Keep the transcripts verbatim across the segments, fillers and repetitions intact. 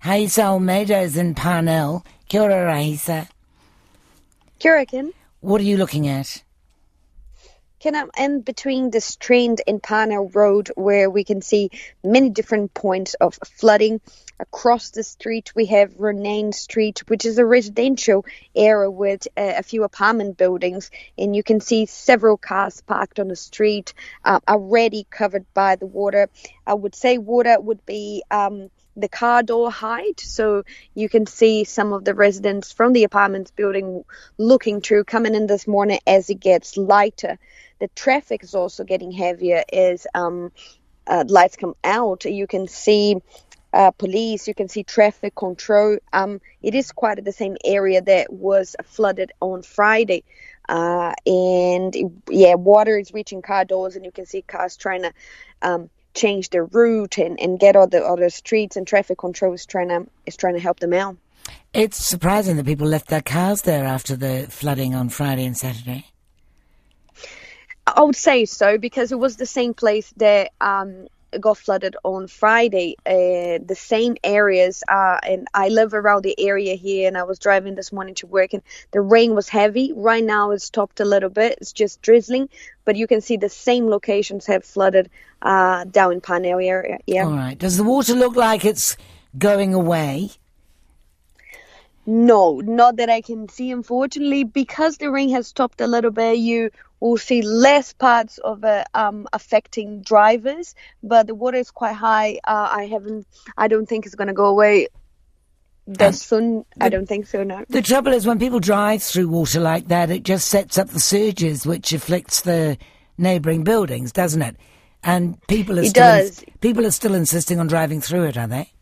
Haisa Almeida is in Parnell. Kia ora, Haisa. Kia ora, Ken. What are you looking at? Ken, I'm in between the Strand and Parnell Road, where we can see many different points of flooding. Across the street, we have Renane Street, which is a residential area with uh, a few apartment buildings, and you can see several cars parked on the street, uh, already covered by the water. I would say water would be um, the car door height, so you can see some of the residents from the apartments building looking through, coming in this morning as it gets lighter. The traffic is also getting heavier as um, uh, lights come out. You can see uh, police, you can see traffic control. Um, it is quite the same area that was flooded on Friday. Uh, and yeah, water is reaching car doors, and you can see cars trying to um, change their route and, and get all the other streets, and traffic control is trying to is trying to help them out. It's surprising that people left their cars there after the flooding on Friday and Saturday. I would say so, because it was the same place that um, got flooded on Friday. Uh, the same areas, uh, and I live around the area here, and I was driving this morning to work, and the rain was heavy. Right now it's stopped a little bit. It's just drizzling, but you can see the same locations have flooded uh, down in Parnell area. Yeah. All right. Does the water look like it's going away? No, not that I can see, unfortunately. Because the rain has stopped a little bit, you will see less parts of it um, affecting drivers, but the water is quite high. Uh, I haven't, I don't think it's going to go away that soon. I don't think so, no. The trouble is, when people drive through water like that, it just sets up the surges, which afflicts the neighbouring buildings, doesn't it? And people are it still does. In, people are still insisting on driving through it, are they?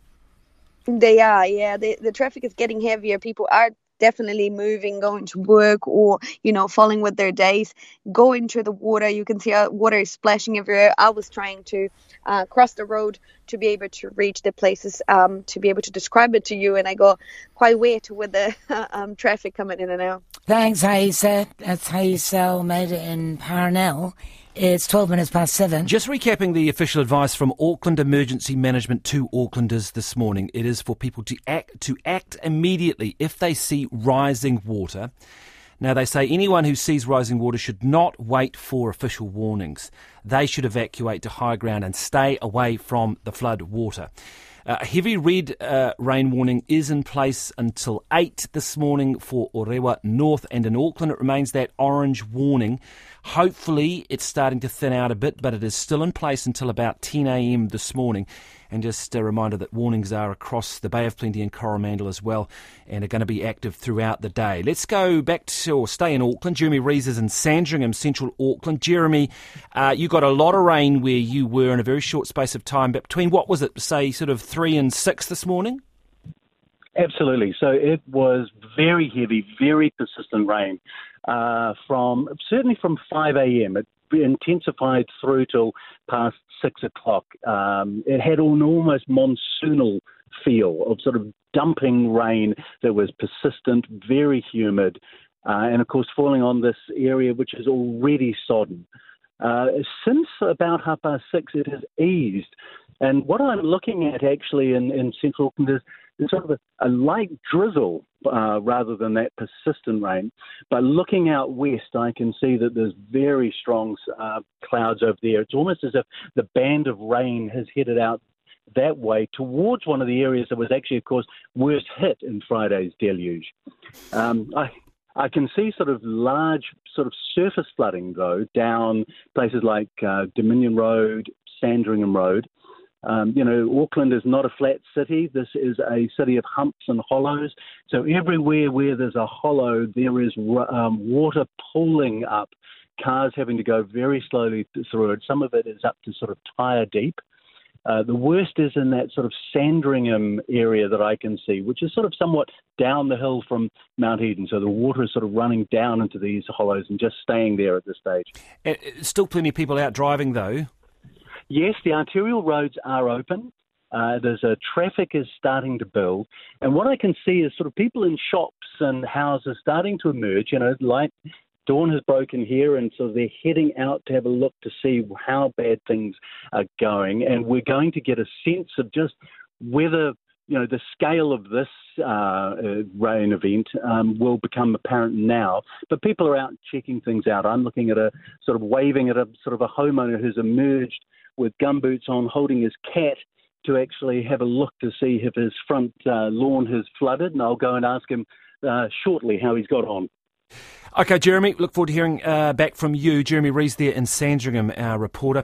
They are, yeah. The, the traffic is getting heavier. People are definitely moving, going to work, or, you know, falling with their days, going through the water. You can see uh, water is splashing everywhere. I was trying to uh, cross the road to be able to reach the places, um, to be able to describe it to you, and I got quite wet with the um, traffic coming in and out. Thanks, Haisa. That's Haisa Almeida in Parnell. It's twelve minutes past seven. Just recapping the official advice from Auckland Emergency Management to Aucklanders this morning. It is for people to act to act immediately if they see rising water. Now, they say anyone who sees rising water should not wait for official warnings. They should evacuate to high ground and stay away from the flood water. A heavy red uh, rain warning is in place until eight this morning for Orewa North, and in Auckland it remains that orange warning. Hopefully it's starting to thin out a bit, but it is still in place until about ten a.m. this morning. And just a reminder that warnings are across the Bay of Plenty and Coromandel as well, and are going to be active throughout the day. Let's go back to, or stay in Auckland. Jeremy Rees is in Sandringham, central Auckland. Jeremy, uh, you got a lot of rain where you were in a very short space of time, but between, what was it, say, sort of three and six this morning? Absolutely. So it was very heavy, very persistent rain uh, from, certainly from five a.m. It intensified through till past six o'clock. Um, it had an almost monsoonal feel of sort of dumping rain that was persistent, very humid, uh, and of course falling on this area which is already sodden. Uh, since about half past six, it has eased. And what I'm looking at actually in, in central Auckland is, is sort of a, a light drizzle uh, rather than that persistent rain. But looking out west, I can see that there's very strong uh, clouds over there. It's almost as if the band of rain has headed out that way towards one of the areas that was actually, of course, worst hit in Friday's deluge. Um, I I can see sort of large sort of surface flooding, though, down places like uh, Dominion Road, Sandringham Road. Um, you know, Auckland is not a flat city. This is a city of humps and hollows. So everywhere where there's a hollow, there is um, water pooling up, cars having to go very slowly through it. Some of it is up to sort of tyre deep. Uh, the worst is in that sort of Sandringham area that I can see, which is sort of somewhat down the hill from Mount Eden. So the water is sort of running down into these hollows and just staying there at this stage. Uh, still plenty of people out driving, though. Yes, the arterial roads are open. Uh, there's a traffic is starting to build. And what I can see is sort of people in shops and houses starting to emerge. You know, like dawn has broken here, and so they're heading out to have a look to see how bad things are going. And we're going to get a sense of just whether you know, the scale of this uh, rain event um, will become apparent now. But people are out checking things out. I'm looking at a sort of waving at a sort of a homeowner who's emerged with gumboots on, holding his cat to actually have a look to see if his front uh, lawn has flooded. And I'll go and ask him uh, shortly how he's got on. Okay, Jeremy, look forward to hearing uh, back from you. Jeremy Rees there in Sandringham, our reporter.